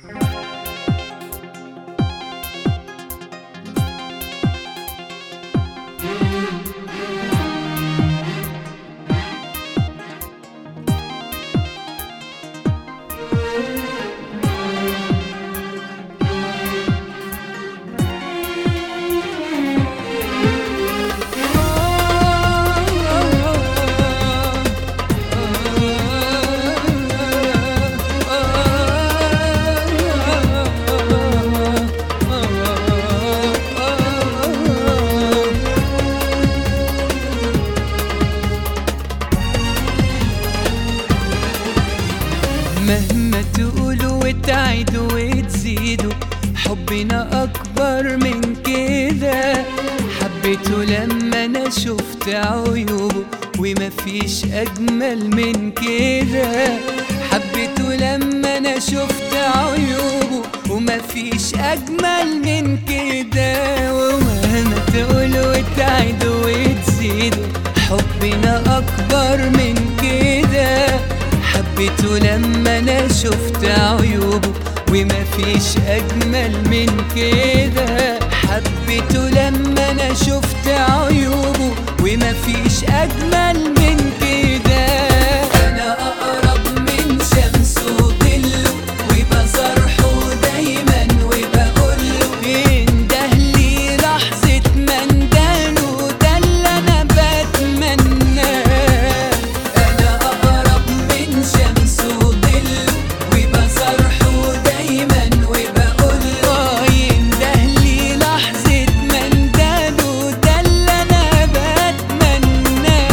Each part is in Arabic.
مهما تقولوا وتعيدوا وتزيدوا، حبنا أكبر من كده. حبيته لما أنا شفت عيوبه ومفيش أجمل من كده. حبيته لما أنا شفت عيوبه ومفيش أجمل من كده. ومهما تقولوا وتعيدوا وتزيدوا، حبنا أكبر من كده. حبيته لما أنا شفت عيوبه ومفيش أجمل من كده. حبيته لما أنا شفت عيوبه ومفيش أجمل من كده. أنا أقرب من شمس وظله وبصرحه دايما وبقوله يندهلي لحظة ما ندهله، ده اللي أنا بتمناه. أنا أقرب من شمس وظله وبصرحه دايما وبقوله يندهلي لحظة ما ندهله، ده اللي أنا بتمناه.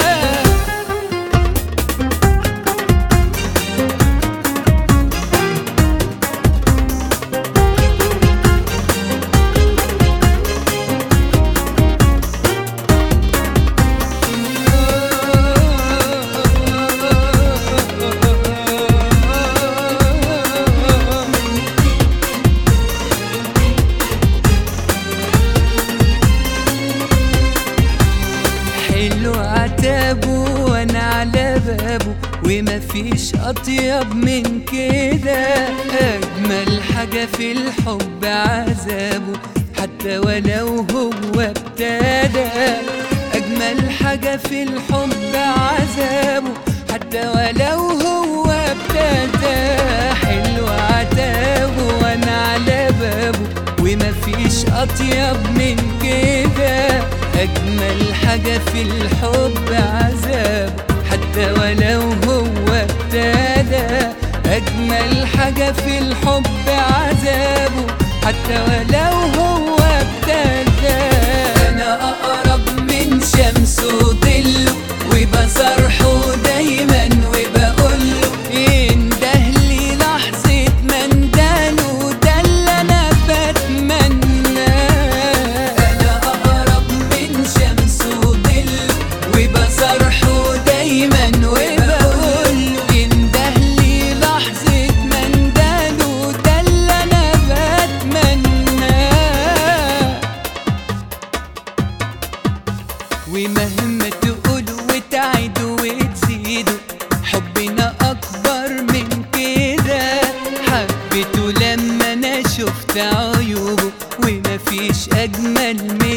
حلو عتابه وانا على بابه ومفيش اطيب من كده. اجمل حاجة في الحب عذابه حتى ولو هو ابتدى. اجمل حاجة في الحب عذابه حتى ولو هو ابتدى. حلو عتابه وانا على بابه ومفيش اطيب من كده. أجمل حاجة في الحب عذاب حتى ولو هو ابتدى. أجمل حاجة في الحب عذابه حتى ولو هو ابتدى. أنا أقرب من شمس وظله وبصرحه دايما وبقوله يندهلي لحظة ما ندهله، ده اللي أنا بتمناه. وبصرحه دايما وبقوله يندهلي لحظة ما ندهله، ده اللي أنا بتمناه. ومهما تقولوا وتعيدوا وتزيدوا، حبنا أكبر من كده. حبيته لما أنا شفت عيوبه ومفيش أجمل من